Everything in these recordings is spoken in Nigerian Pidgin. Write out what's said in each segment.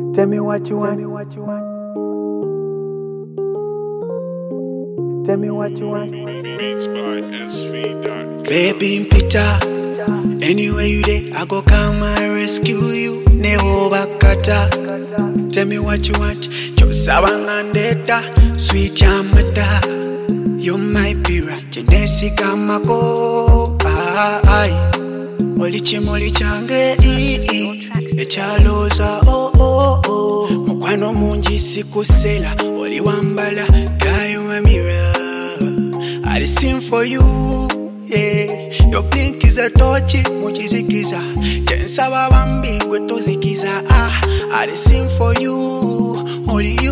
Tell me what you want. Tell me what you want. Beats by SV.com. Baby Peter, anywhere you dey, I go come and rescue you. Neho bakata. Tell me what you want. Chosabangandeta, sweet yamata. You might be right. Jenesi kamako. Ay. Moli change echaloza mukwano mungi sikusela oli wambala guy you a mirror I sing for you yeah your blink is a touch muchizikiza chensaba bambi kwetozikiza I sing for you only you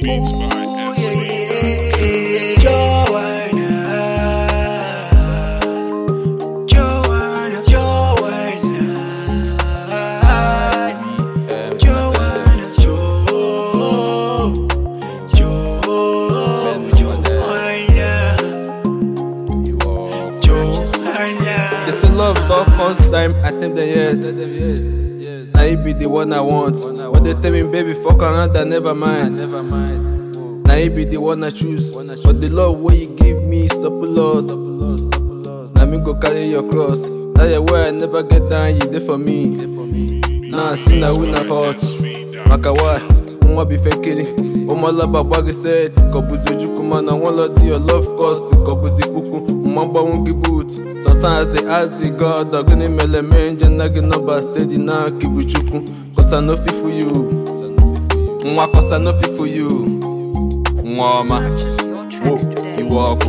Love dog cost time, I think the yes. Now you be the one I want. But they tell me, baby, fuck another, never mind. Now you be the one I choose. But the love where you give me surplus. Now me go carry your cross. That's the way I never get down, you there for me. Now I see now we not hot. Makawa, Uma be faking. Uma laba bagi said, Kobuzi Jukuma, na one lot your love cost. Kobuzi Kuku, Mamba won't give boot. Sometimes they ask the God, I'm gonna mail a man, Janagin number steady now, Kibuchuku. Cause I know fit for you. Cause I know fit for you. Mama, whoa, you walk.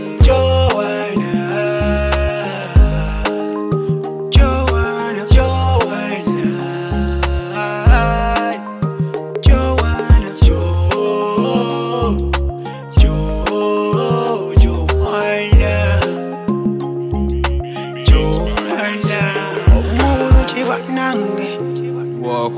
Walk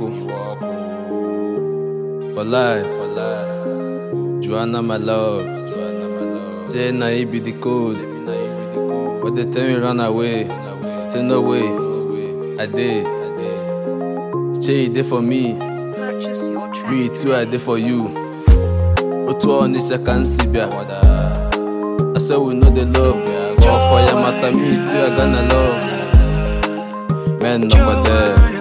for life, Joanna, my love. Say now you be the code, but they tell me run away. Say no way, I did. Say you there for me, me too I there for you. Otu on this I can see ya. I say we know the love. Go for your matter, me see I gonna love. Man, no for there.